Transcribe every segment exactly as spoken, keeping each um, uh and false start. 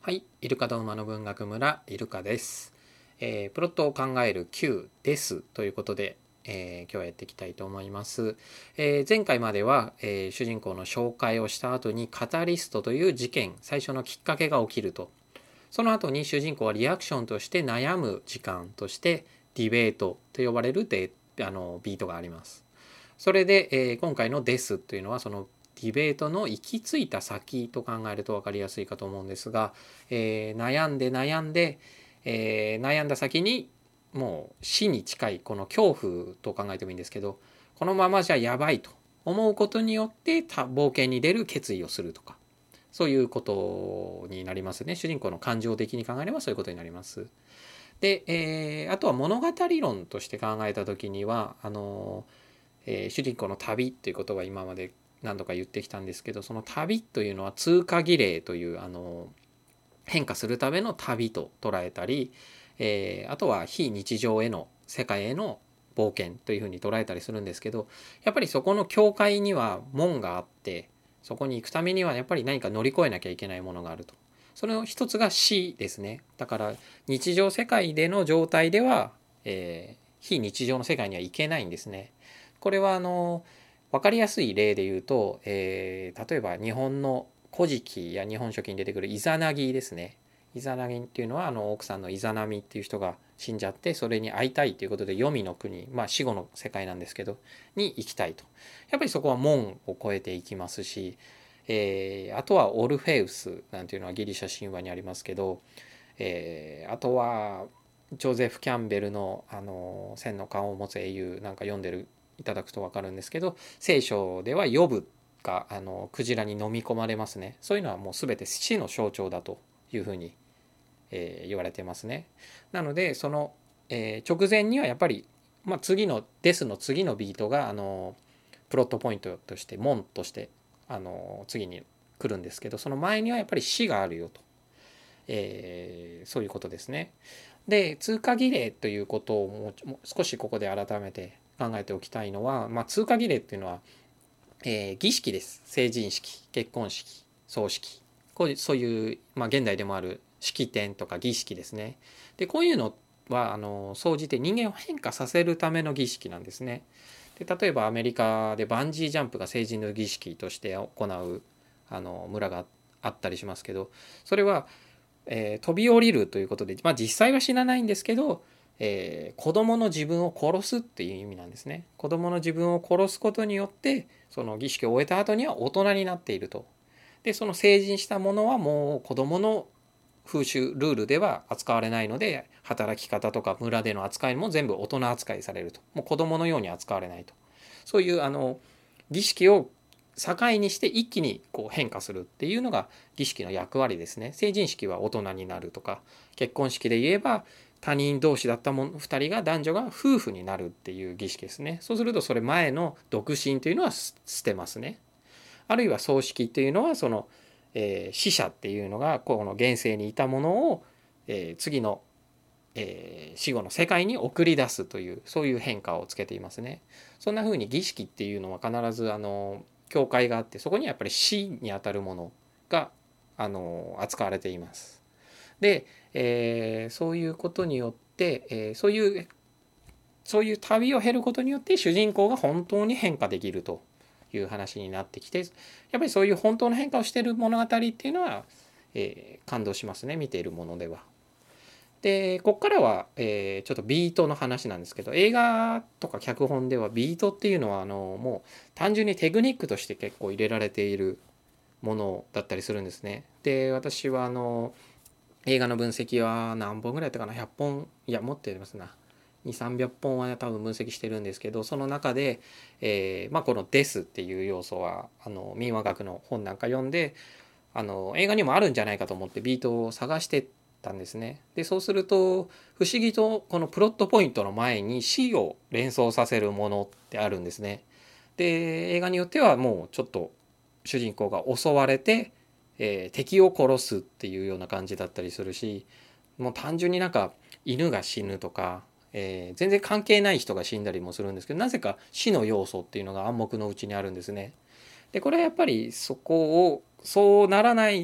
はい、イルカと馬の文学村イルカです、えー、プロットを考える Q ですということで、えー、今日はやっていきたいと思います、えー、前回までは、えー、主人公の紹介をした後にカタリストという事件、最初のきっかけが起きると、その後に主人公はリアクションとして悩む時間としてディベートと呼ばれるであのビートがあります。それで、えー、今回のですというのはそのディベートの行き着いた先と考えると分かりやすいかと思うんですが、えー、悩んで悩んで、えー、悩んだ先にもう死に近いこの恐怖と考えてもいいんですけど、このままじゃやばいと思うことによって冒険に出る決意をするとか、そういうことになりますね。主人公の感情的に考えればそういうことになります。で、えー、あとは物語論として考えた時にはあの、えー、主人公の旅ということは今まで何度か言ってきたんですけど、その旅というのは通過儀礼というあの変化するための旅と捉えたり、えー、あとは非日常への世界への冒険というふうに捉えたりするんですけど、やっぱりそこの境界には門があって、そこに行くためにはやっぱり何か乗り越えなきゃいけないものがあると。その一つが死ですね。だから日常世界での状態では、えー、非日常の世界には行けないんですね。これはあの分かりやすい例で言うと、えー、例えば日本の古事記や日本書紀に出てくるイザナギですね。イザナギっていうのはあの奥さんのイザナミっていう人が死んじゃって、それに会いたいということで黄泉の国、まあ死後の世界なんですけどに行きたいと。やっぱりそこは門を越えていきますし、えー、あとはオルフェウスなんていうのはギリシャ神話にありますけど、えー、あとはジョゼフ・キャンベルの「あの千の顔を持つ英雄」なんか読んでるいただくと分かるんですけど、聖書ではヨブがあのクジラに飲み込まれますね。そういうのはもう全て死の象徴だというふうに、えー、言われてますね。なのでその、えー、直前にはやっぱり、まあ、次の「です」の次のビートがあのプロットポイントとして門としてあの次に来るんですけど、その前にはやっぱり死があるよと、えー、そういうことですね。で通過儀礼ということをもう少しここで改めて考えておきたいのは、まあ、通過儀礼っていうのは、えー、儀式です。成人式、結婚式、葬式、こういうそういう、まあ、現代でもある式典とか儀式ですね。でこういうのはあの総じて人間を変化させるための儀式なんですね。で例えばアメリカでバンジージャンプが成人の儀式として行うあの村があったりしますけど、それはえー、飛び降りるということで、まあ、実際は死なないんですけど、えー、子供の自分を殺すっていう意味なんですね。子供の自分を殺すことによってその儀式を終えた後には大人になっていると。でその成人したものはもう子供の風習ルールでは扱われないので、働き方とか村での扱いも全部大人扱いされると。もう子供のように扱われないと。そういうあの儀式を境にして一気にこう変化するっていうのが儀式の役割ですね。成人式は大人になるとか、結婚式で言えば他人同士だったものふたりが男女が夫婦になるっていう儀式ですね。そうするとそれ前の独身というのは捨てますね。あるいは葬式っていうのはその、えー、死者っていうのがこの現世にいたものを、えー、次の、えー、死後の世界に送り出すという、そういう変化をつけていますね。そんな風に儀式っていうのは必ずあの教会があって、そこにはやっぱり死にあたるものがあの扱われています。で、えー、そういうことによって、えー、そういうそういう旅を経ることによって主人公が本当に変化できるという話になってきて、やっぱりそういう本当の変化をしている物語っていうのは、えー、感動しますね、見ているものでは。でここからは、えー、ちょっとビートの話なんですけど、映画とか脚本ではビートっていうのはあのもう単純にテクニックとして結構入れられているものだったりするんですね。で私はあの映画の分析は何本ぐらいやったかな、ひゃっぽん、いやもっとやりますな、にせんさんびゃっぽんは多分分析してるんですけど、その中で、えーまあ、この「です」っていう要素はあの民話学の本なんか読んで、あの映画にもあるんじゃないかと思ってビートを探してたんですね。でそうすると不思議とこのプロットポイントの前に死を連想させるものってあるんですね。で映画によってはもうちょっと主人公が襲われて、えー、敵を殺すっていうような感じだったりするし、もう単純になんか犬が死ぬとか、えー、全然関係ない人が死んだりもするんですけど、なぜか死の要素っていうのが暗黙のうちにあるんですね。でこれはやっぱりそこをそうならない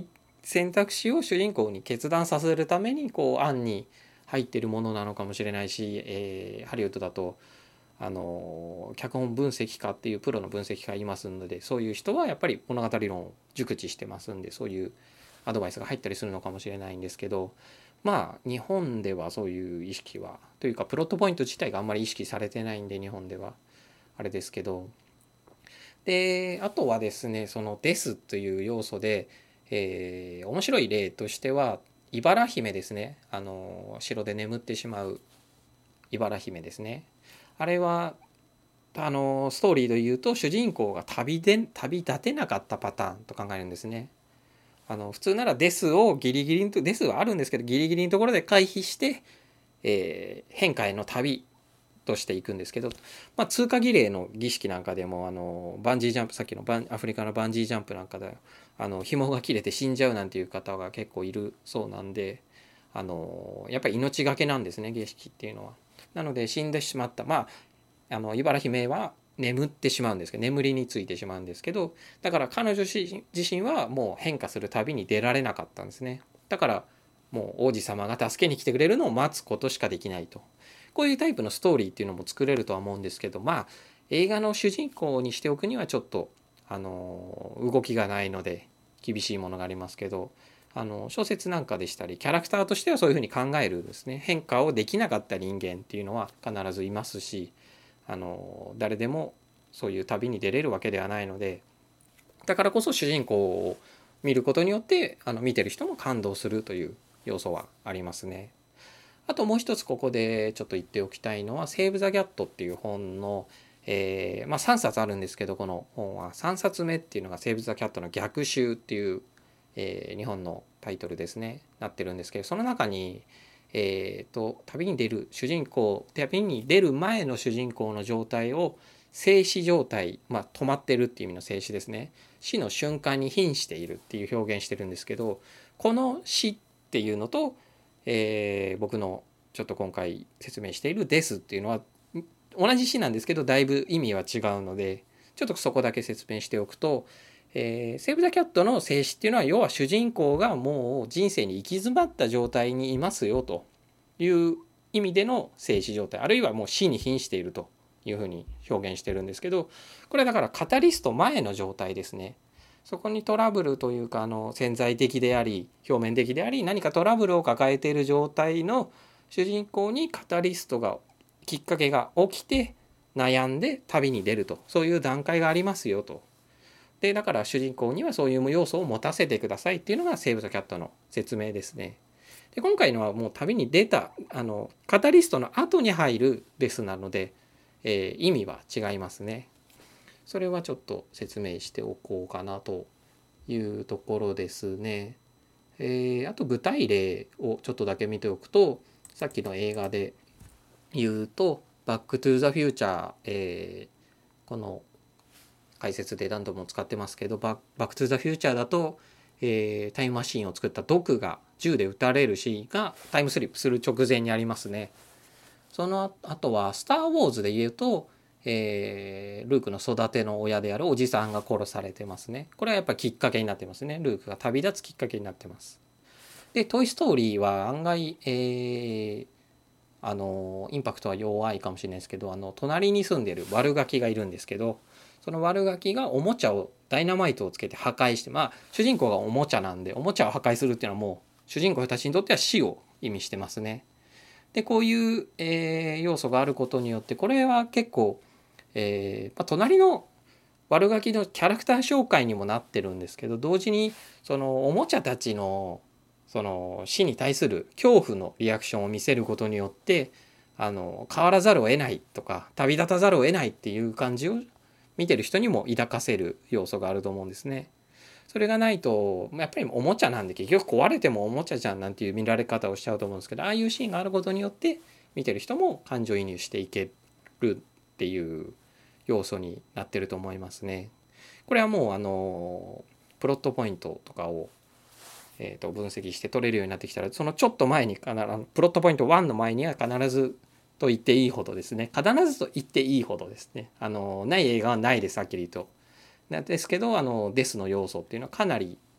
選択肢を主人公に決断させるためにこう案に入っているものなのかもしれないし、えー、ハリウッドだとあの脚本分析家っていうプロの分析家いますので、そういう人はやっぱり物語論を熟知してますんで、そういうアドバイスが入ったりするのかもしれないんですけど、まあ日本ではそういう意識はというかプロットポイント自体があんまり意識されてないんで、日本ではあれですけど、であとはですね、そのですという要素で、えー、面白い例としては茨姫ですね。あの城で眠ってしまう茨姫ですね。あれはあのストーリーで言うと主人公が旅で旅立てなかったパターンと考えるんですね。あの普通ならデスをギリギリのデスはあるんですけど、ギリギリのところで回避して、えー、変化への旅としていくんですけど、まあ、通過儀礼の儀式なんかでもあのバンジージャンプ、さっきのバンアフリカのバンジージャンプなんかであの紐が切れて死んじゃうなんていう方が結構いるそうなんで、あのやっぱり命がけなんですね、儀式っていうのは。なので死んでしまった、まああの茨姫は眠ってしまうんですけど、眠りについてしまうんですけど、だから彼女自身はもう変化する旅に出られなかったんですね。だからもう王子様が助けに来てくれるのを待つことしかできないと。こういうタイプのストーリーっていうのも作れるとは思うんですけど、まあ映画の主人公にしておくにはちょっとあの動きがないので厳しいものがありますけど、あの小説なんかでしたりキャラクターとしてはそういうふうに考えるですね、変化をできなかった人間っていうのは必ずいますし、あの誰でもそういう旅に出れるわけではないので、だからこそ主人公を見ることによってあの見てる人も感動するという要素はありますね。あともう一つここでちょっと言っておきたいのはセーブ・ザ・キャットっていう本の、えーまあ、さんさつあるんですけど、この本はさんさつめっていうのがセーブ・ザ・キャットの逆襲っていう、えー、日本のタイトルですね、なってるんですけど、その中にえーと旅に出る主人公、旅に出る前の主人公の状態を静止状態、まあ、止まってるっていう意味の静止ですね、死の瞬間に瀕しているっていう表現してるんですけど、この死っていうのと、えー、僕のちょっと今回説明しているですっていうのは同じ死なんですけどだいぶ意味は違うので、ちょっとそこだけ説明しておくと、えー、セーブ・ザ・キャットの静止っていうのは要は主人公がもう人生に行き詰まった状態にいますよという意味での静止状態、あるいはもう死に瀕しているというふうに表現してるんですけど、これはだからカタリスト前の状態ですね。そこにトラブルというかあの潜在的であり表面的であり何かトラブルを抱えている状態の主人公にカタリストがきっかけが起きて悩んで旅に出ると、そういう段階がありますよと。でだから主人公にはそういう要素を持たせてくださいっていうのがセーブ・ザ・キャットの説明ですね。で今回のはもう旅に出たあのカタリストの後に入るデスなので、えー、意味は違いますね。それはちょっと説明しておこうかなというところですね。えー、あと具体例をちょっとだけ見ておくと、さっきの映画で言うと「バック・トゥ・ザ・フューチャー」えー、この解説で何度も使ってますけど、バック・トゥ・ザ・フューチャーだと、えー、タイムマシンを作ったドクが銃で撃たれるシーンがタイムスリップする直前にありますね。その後は「スター・ウォーズ」で言うと、えー、ルークの育ての親であるおじさんが殺されてますね。これはやっぱりきっかけになってますね。ルークが旅立つきっかけになってます。で「トイ・ストーリー」は案外、えー、あのインパクトは弱いかもしれないですけど、あの隣に住んでる悪ガキがいるんですけど、その悪ガキがおもちゃをダイナマイトをつけて破壊して、まあ主人公がおもちゃなんでおもちゃを破壊するっていうのはもう主人公たちにとっては死を意味してますね。でこういう、えー、要素があることによってこれは結構、えーまあ、隣の悪ガキのキャラクター紹介にもなってるんですけど、同時にそのおもちゃたちのその死に対する恐怖のリアクションを見せることによってあの変わらざるを得ないとか旅立たざるを得ないっていう感じを見てる人にも抱かせる要素があると思うんですね。それがないとやっぱりおもちゃなんで結局壊れてもおもちゃじゃんなんていう見られ方をしちゃうと思うんですけど、ああいうシーンがあることによって見てる人も感情移入していけるっていう要素になってると思いますね。これはもうあのプロットポイントとかを、えー、と分析して取れるようになってきたら、そのちょっと前に必ずプロットポイントいちの前には必ずと言っていいほどですね、必ずと言っていいほどですね、あのない映画はないです、はっきりと。なんですけどあのデスの要素っていうのはかなり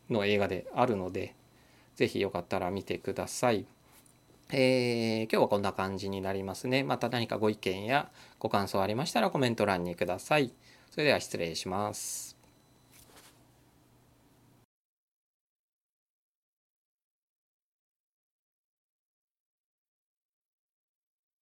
の映画であるので、ぜひよかったら見てください。えー、今日はこんな感じになりますね。また何かご意見やご感想ありましたらコメント欄にください。それでは失礼します。